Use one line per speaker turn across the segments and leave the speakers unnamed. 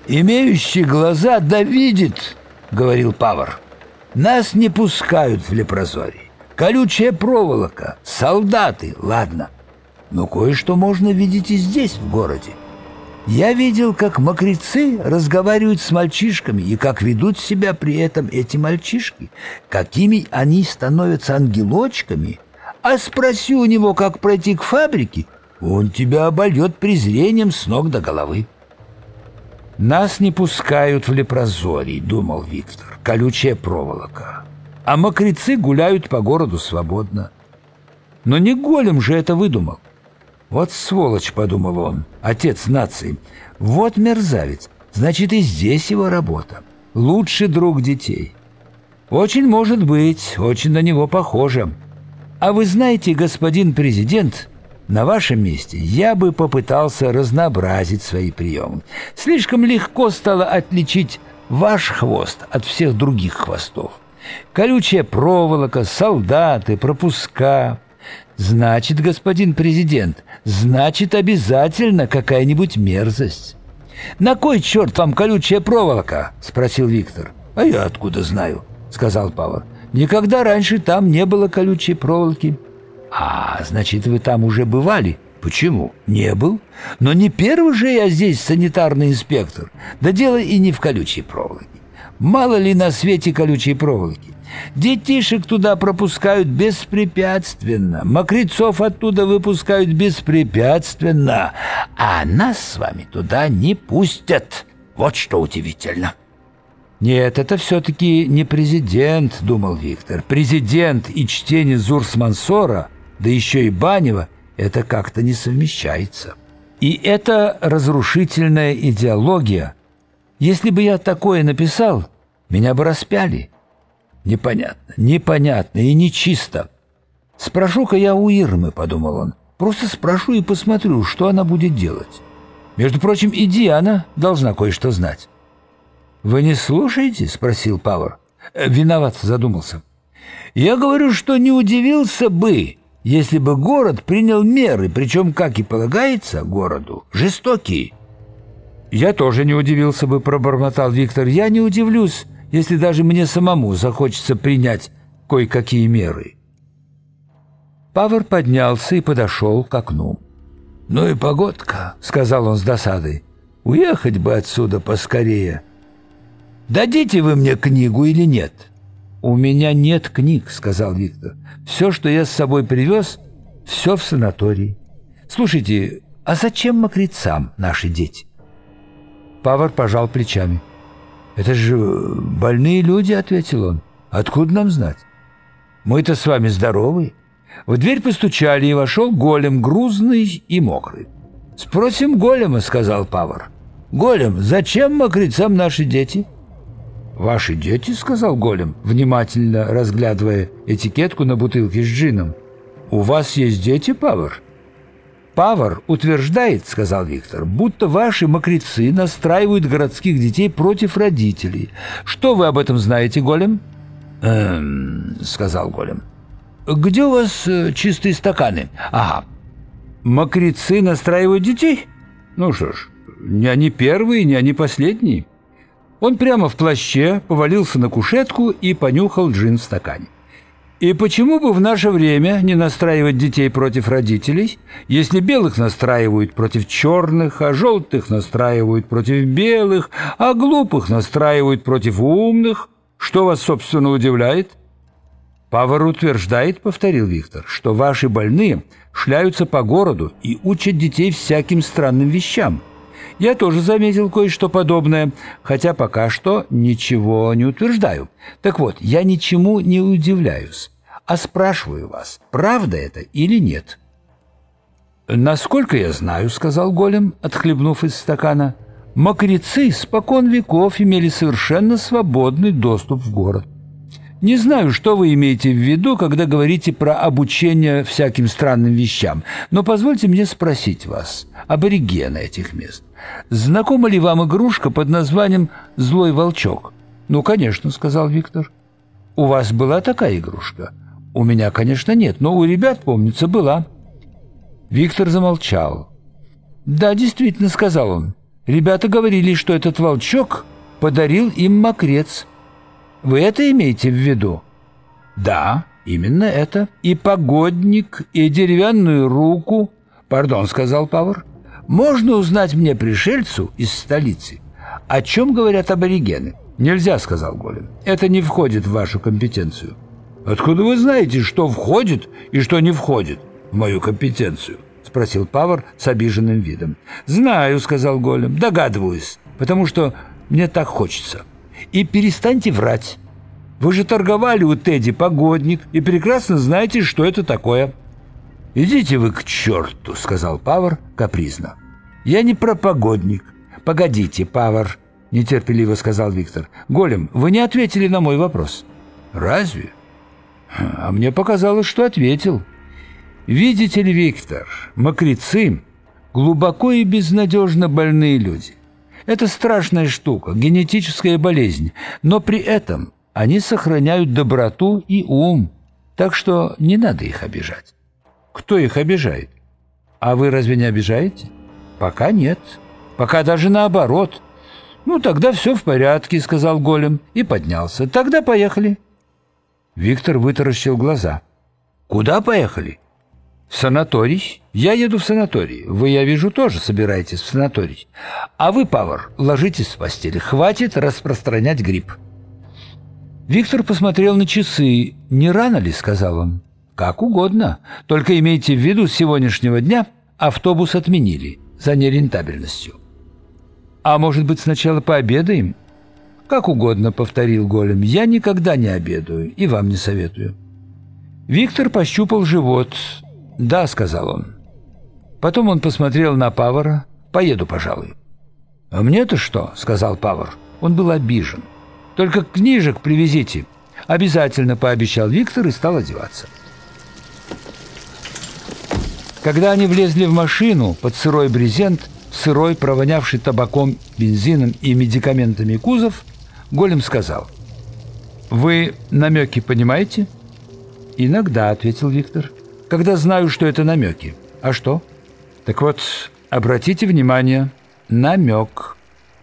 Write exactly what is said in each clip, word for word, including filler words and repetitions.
«Имеющий глаза да видит», — говорил Павар. «Нас не пускают в Лепрозорий. Колючая проволока, солдаты, ладно. Но кое-что можно видеть и здесь, в городе. Я видел, как мокрецы разговаривают с мальчишками и как ведут себя при этом эти мальчишки, какими они становятся ангелочками. А спроси у него, как пройти к фабрике, он тебя обольет презрением с ног до головы». «Нас не пускают в Лепрозорий», — думал Виктор, — «колючая проволока. А мокрецы гуляют по городу свободно». Но не Голем же это выдумал. «Вот сволочь», — подумал он, — «отец нации, вот мерзавец, значит, и здесь его работа. Лучший друг детей. Очень может быть, очень на него похоже. А вы знаете, господин президент, на вашем месте я бы попытался разнообразить свои приемы. Слишком легко стало отличить ваш хвост от всех других хвостов. Колючая проволока, солдаты, пропуска. Значит, господин президент, значит, обязательно какая-нибудь мерзость». «На кой черт вам колючая проволока?» — спросил Виктор. «А я откуда знаю?» — сказал Павар. «Никогда раньше там не было колючей проволоки». «А, значит, вы там уже бывали?» «Почему? Не был. Но не первый же я здесь санитарный инспектор. Да дело и не в колючей проволоке. Мало ли на свете колючей проволоки. Детишек туда пропускают беспрепятственно, мокрецов оттуда выпускают беспрепятственно, а нас с вами туда не пустят. Вот что удивительно». «Нет, это все-таки не президент», — думал Виктор. «Президент и чтение Зурс-Мансора, да еще и Банева, это как-то не совмещается. И это разрушительная идеология. Если бы я такое написал, меня бы распяли. Непонятно, непонятно и нечисто. Спрошу-ка я у Ирмы», — подумал он. «Просто спрошу и посмотрю, что она будет делать. Между прочим, и Диана должна кое-что знать». «Вы не слушаете?» — спросил Павар. «Виноват», — задумался. «Я говорю, что не удивился бы, если бы город принял меры, причем, как и полагается городу, жестокие». «Я тоже не удивился бы», — пробормотал Виктор. «Я не удивлюсь, если даже мне самому захочется принять кое-какие меры». Павар поднялся и подошел к окну. «Ну и погодка», — сказал он с досадой. «Уехать бы отсюда поскорее. Дадите вы мне книгу или нет?» «У меня нет книг», — сказал Виктор. «Все, что я с собой привез, все в санатории. Слушайте, а зачем мокрецам наши дети?» Павар пожал плечами. «Это же больные люди», — ответил он. «Откуда нам знать? Мы-то с вами здоровы». В дверь постучали, и вошел Голем, грузный и мокрый. «Спросим Голема», — сказал Павар. «Голем, зачем мокрецам наши дети?» «Ваши дети», — сказал Голем, внимательно разглядывая этикетку на бутылке с джином. «У вас есть дети, Павар?» «Павар утверждает, — сказал Виктор, — будто ваши мокрецы настраивают городских детей против родителей. Что вы об этом знаете, Голем?» «Эм, — сказал Голем. — Где у вас э, чистые стаканы?» «Ага. Мокрецы настраивают детей? Ну что ж, не они первые, не они последние». Он прямо в плаще повалился на кушетку и понюхал джин в стакане. «И почему бы в наше время не настраивать детей против родителей, если белых настраивают против черных, а желтых настраивают против белых, а глупых настраивают против умных? Что вас, собственно, удивляет?» «Павар утверждает, — повторил Виктор, — что ваши больные шляются по городу и учат детей всяким странным вещам. Я тоже заметил кое-что подобное, хотя пока что ничего не утверждаю. Так вот, я ничему не удивляюсь, а спрашиваю вас, правда это или нет?» «Насколько я знаю, — сказал Голем, отхлебнув из стакана, — мокрецы спокон веков имели совершенно свободный доступ в город. Не знаю, что вы имеете в виду, когда говорите про обучение всяким странным вещам, но позвольте мне спросить вас, аборигены этих мест. Знакома ли вам игрушка под названием «Злой волчок»?» «Ну, конечно, — сказал Виктор. — У вас была такая игрушка?» «У меня, конечно, нет, но у ребят, помнится, была». Виктор замолчал. «Да, действительно, — сказал он, — Ребята говорили, что этот волчок подарил им мокрец. Вы это имеете в виду? Да, именно это. И погодник, и деревянную руку. Пардон, сказал Павар. Можно узнать мне, пришельцу из столицы, о чем говорят аборигены? Нельзя, сказал Голем. Это не входит в вашу компетенцию. Откуда вы знаете, что входит и что не входит в мою компетенцию? Спросил Павар с обиженным видом. Знаю, сказал Голем, догадываюсь, потому что мне так хочется. И перестаньте врать. Вы же торговали у Тедди погодник и прекрасно знаете, что это такое. «Идите вы к черту», — сказал Павар капризно. «Я не про погодник». «Погодите, Павар», — нетерпеливо сказал Виктор. «Голем, вы не ответили на мой вопрос». «Разве? А мне показалось, что ответил. Видите ли, Виктор, мокрецы — глубоко и безнадежно больные люди. Это страшная штука, генетическая болезнь, но при этом они сохраняют доброту и ум, так что не надо их обижать». «Кто их обижает? А вы разве не обижаете?» «Пока нет. Пока даже наоборот». «Ну, тогда все в порядке», — сказал Голем и поднялся. «Тогда поехали». Виктор вытаращил глаза. «Куда поехали?» «В санаторий. Я еду в санаторий. Вы, я вижу, тоже собираетесь в санаторий. А вы, Павар, ложитесь в постели. Хватит распространять грипп». Виктор посмотрел на часы. «Не рано ли?» — сказал он. «Как угодно. Только имейте в виду, с сегодняшнего дня автобус отменили за нерентабельностью». «А может быть, сначала пообедаем?» «Как угодно», — повторил Голем. «Я никогда не обедаю и вам не советую». Виктор пощупал живот. «Да», — сказал он. Потом он посмотрел на Павара. «Поеду, пожалуй». «А мне-то что?» — сказал Павар. Он был обижен. «Только книжек привезите». «Обязательно», — пообещал Виктор и стал одеваться. Когда они влезли в машину под сырой брезент, в сырой, провонявший табаком, бензином и медикаментами кузов, Голем сказал: «Вы намеки понимаете?» «Иногда», — ответил Виктор, — «когда знаю, что это намеки». «А что?» «Так вот, обратите внимание, намек.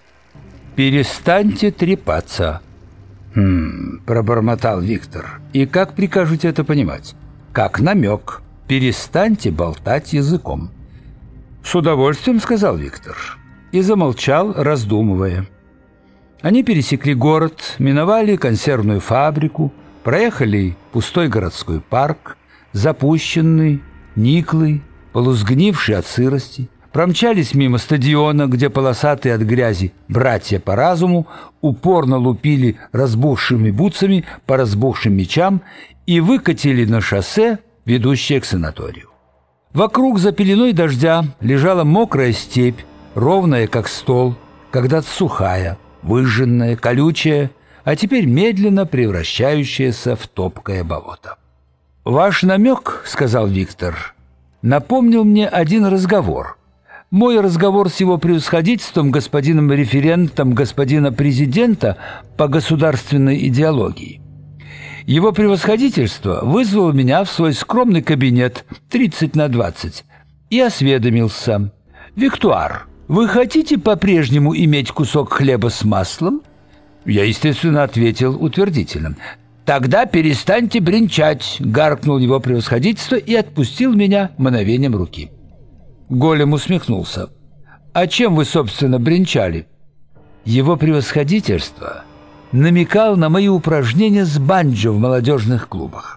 Перестаньте трепаться». «Хм», — пробормотал Виктор. «И как прикажете это понимать?» «Как намек. Перестаньте болтать языком». «С удовольствием», — сказал Виктор. И замолчал, раздумывая. Они пересекли город, миновали консервную фабрику, проехали пустой городской парк, запущенный, никлый, полусгнивший от сырости, промчались мимо стадиона, где полосатые от грязи братья по разуму упорно лупили разбухшими бутсами по разбухшим мячам и выкатили на шоссе, ведущее к санаторию. Вокруг за пеленой дождя лежала мокрая степь, ровная, как стол, когда-то сухая, выжженная, колючая, а теперь медленно превращающаяся в топкое болото. «Ваш намек, — сказал Виктор, — напомнил мне один разговор. Мой разговор с его превосходительством, господином референтом господина президента по государственной идеологии. Его превосходительство вызвал меня в свой скромный кабинет тридцать на двадцать и осведомился: «Виктуар, вы хотите по-прежнему иметь кусок хлеба с маслом?» Я, естественно, ответил утвердительно. «Тогда перестаньте бренчать», — гаркнул его превосходительство и отпустил меня мгновением руки. Голем усмехнулся. «А чем вы, собственно, бренчали?» Его превосходительство намекал на мои упражнения с банджо в молодежных клубах.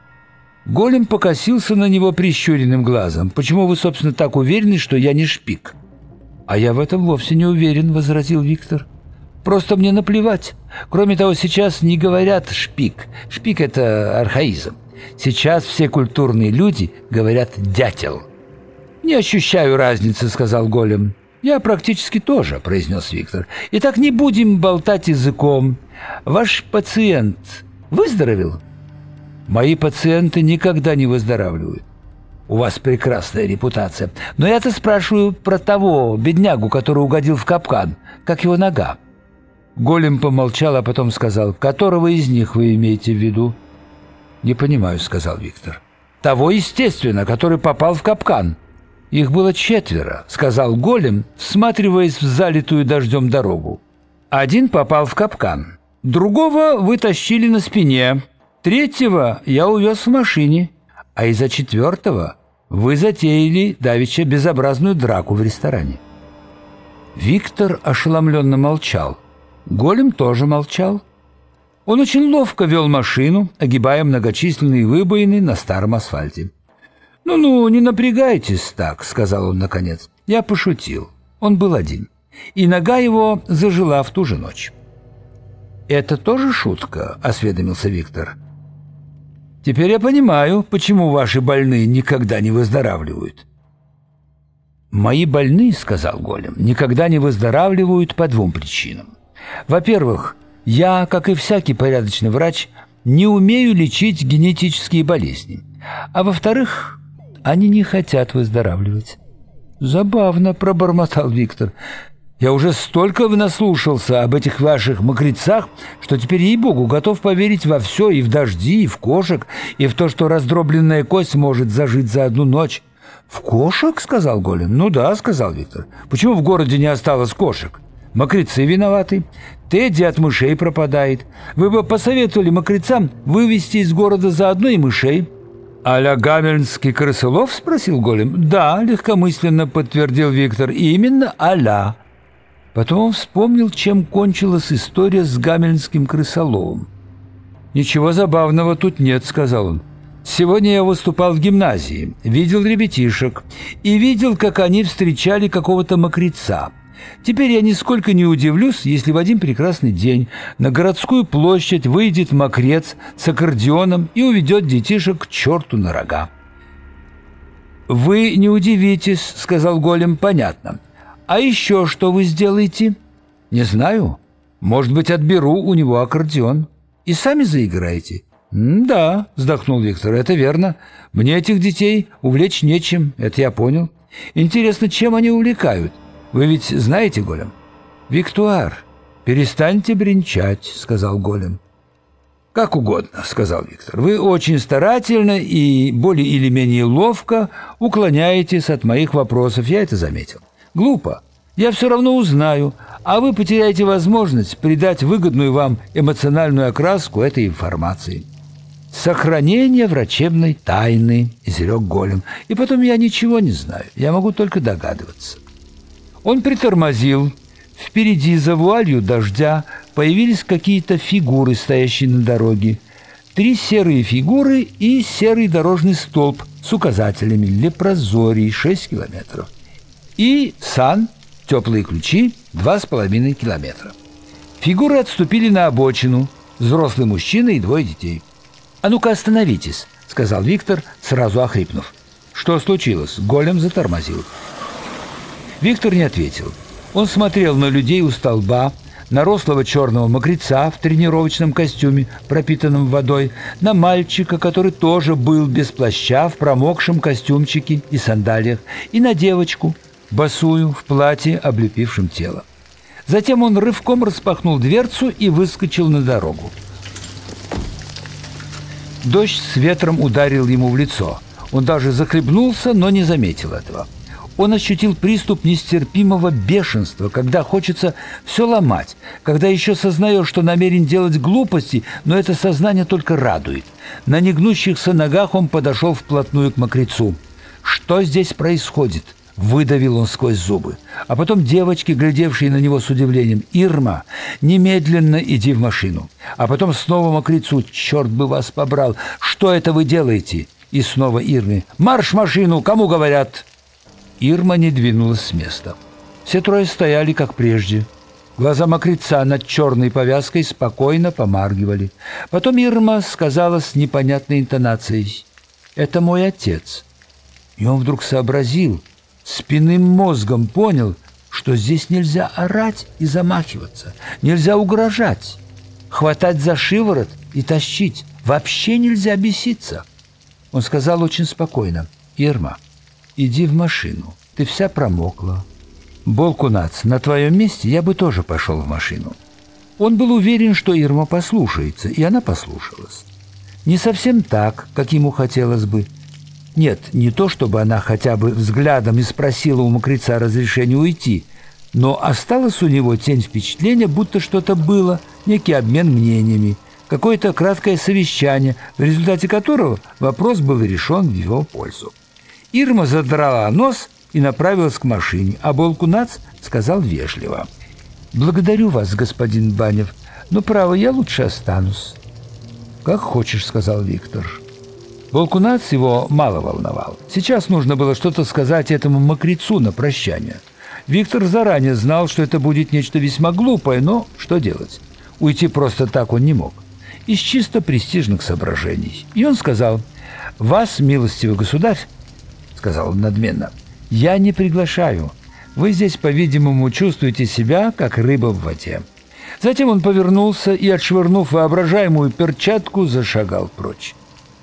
Голем покосился на него прищуренным глазом. «Почему вы, собственно, так уверены, что я не шпик?» «А я в этом вовсе не уверен», — возразил Виктор. «Просто мне наплевать. Кроме того, сейчас не говорят «шпик». Шпик — это архаизм. Сейчас все культурные люди говорят «дятел». «Не ощущаю разницы», — сказал Голем. «Я практически тоже», — произнес Виктор. «Итак, не будем болтать языком. Ваш пациент выздоровел?» «Мои пациенты никогда не выздоравливают. У вас прекрасная репутация. Но я-то спрашиваю про того беднягу, который угодил в капкан. Как его нога?» Голем помолчал, а потом сказал: «Которого из них вы имеете в виду?» «Не понимаю», — сказал Виктор. «Того, естественно, который попал в капкан». «Их было четверо», — сказал голем, всматриваясь в залитую дождем дорогу. «Один попал в капкан, другого вытащили на спине, третьего я увез в машине, а из-за четвертого вы затеяли давеча безобразную драку в ресторане». Виктор ошеломленно молчал. Голем тоже молчал. Он очень ловко вел машину, огибая многочисленные выбоины на старом асфальте. «Ну-ну, не напрягайтесь так», — сказал он наконец. «Я пошутил. Он был один. И нога его зажила в ту же ночь». «Это тоже шутка?» — осведомился Виктор. «Теперь я понимаю, почему ваши больные никогда не выздоравливают». «Мои больные, — сказал голем, — никогда не выздоравливают по двум причинам. Во-первых, я, как и всякий порядочный врач, не умею лечить генетические болезни. А во-вторых, они не хотят выздоравливать». «Забавно», — пробормотал Виктор. «Я уже столько наслушался об этих ваших мокрецах, что теперь, ей-богу, готов поверить во все, и в дожди, и в кошек, и в то, что раздробленная кость может зажить за одну ночь». «В кошек?» — сказал голем. «Ну да», — сказал Виктор. «Почему в городе не осталось кошек? Мокрецы виноваты. Тедди от мышей пропадает. Вы бы посоветовали мокрецам вывести из города заодно и мышей». «А-ля гамельнский крысолов?» — спросил голем. «Да», — легкомысленно подтвердил Виктор. «Именно а-ля». Потом он вспомнил, чем кончилась история с гамельнским крысоловом. «Ничего забавного тут нет», — сказал он. «Сегодня я выступал в гимназии, видел ребятишек и видел, как они встречали какого-то мокреца. Теперь я нисколько не удивлюсь, если в один прекрасный день на городскую площадь выйдет мокрец с аккордеоном и уведет детишек к черту на рога». «Вы не удивитесь», — сказал голем, — «понятно. А еще что вы сделаете?» «Не знаю. Может быть, отберу у него аккордеон. И сами заиграете». «Да», — вздохнул Виктор, — «это верно. Мне этих детей увлечь нечем, это я понял. Интересно, чем они увлекают? Вы ведь знаете, голем?» «Виктуар, перестаньте бренчать», — сказал голем. «Как угодно», — сказал Виктор. «Вы очень старательно и более или менее ловко уклоняетесь от моих вопросов, я это заметил. Глупо. Я все равно узнаю, а вы потеряете возможность придать выгодную вам эмоциональную окраску этой информации». «Сохранение врачебной тайны», — изрек голем. «И потом я ничего не знаю, я могу только догадываться». Он притормозил. Впереди, за вуалью дождя, появились какие-то фигуры, стоящие на дороге. Три серые фигуры и серый дорожный столб с указателями «Лепрозорий» шесть километров. И сан, теплые ключи, два с половиной километра. Фигуры отступили на обочину, взрослый мужчина и двое детей. «А ну-ка остановитесь», — сказал Виктор, сразу охрипнув. «Что случилось?» Голем затормозил. Виктор не ответил. Он смотрел на людей у столба, на рослого черного мокреца в тренировочном костюме, пропитанном водой, на мальчика, который тоже был без плаща, в промокшем костюмчике и сандалиях, и на девочку, босую, в платье, облепившем тело. Затем он рывком распахнул дверцу и выскочил на дорогу. Дождь с ветром ударил ему в лицо. Он даже захлебнулся, но не заметил этого. Он ощутил приступ нестерпимого бешенства, когда хочется все ломать, когда еще сознаешь, что намерен делать глупости, но это сознание только радует. На негнущихся ногах он подошел вплотную к мокрецу. «Что здесь происходит?» — выдавил он сквозь зубы. А потом девочки, глядевшие на него с удивлением: «Ирма, немедленно иди в машину». А потом снова мокрецу: «Черт бы вас побрал! Что это вы делаете?» И снова Ирме: «Марш в машину! Кому говорят?» Ирма не двинулась с места. Все трое стояли, как прежде. Глаза мокреца над черной повязкой спокойно помаргивали. Потом Ирма сказала с непонятной интонацией: «Это мой отец». И он вдруг сообразил, спинным мозгом понял, что здесь нельзя орать и замахиваться, нельзя угрожать, хватать за шиворот и тащить. Вообще нельзя беситься. Он сказал очень спокойно: «Ирма, иди в машину, ты вся промокла. Болкунац, на твоем месте я бы тоже пошел в машину». Он был уверен, что Ирма послушается, и она послушалась. Не совсем так, как ему хотелось бы. Нет, не то, чтобы она хотя бы взглядом и спросила у мокреца разрешения уйти, но осталось у него тень впечатления, будто что-то было, некий обмен мнениями, какое-то краткое совещание, в результате которого вопрос был решен в его пользу. Ирма задрала нос и направилась к машине, а Болкунац сказал вежливо: «Благодарю вас, господин Банев, но, право, я лучше останусь». «Как хочешь», — сказал Виктор. Болкунац его мало волновал. Сейчас нужно было что-то сказать этому мокрецу на прощание. Виктор заранее знал, что это будет нечто весьма глупое, но что делать? Уйти просто так он не мог. Из чисто престижных соображений. И он сказал: «Вас, милостивый государь, — сказал он надменно, — я не приглашаю. Вы здесь, по-видимому, чувствуете себя, как рыба в воде». Затем он повернулся и, отшвырнув воображаемую перчатку, зашагал прочь.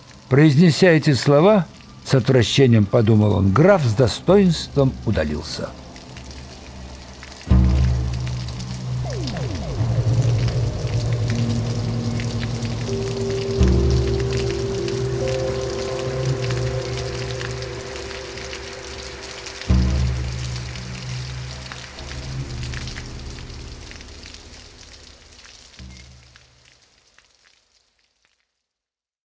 Произнеся эти слова, с отвращением подумал он, граф с достоинством удалился.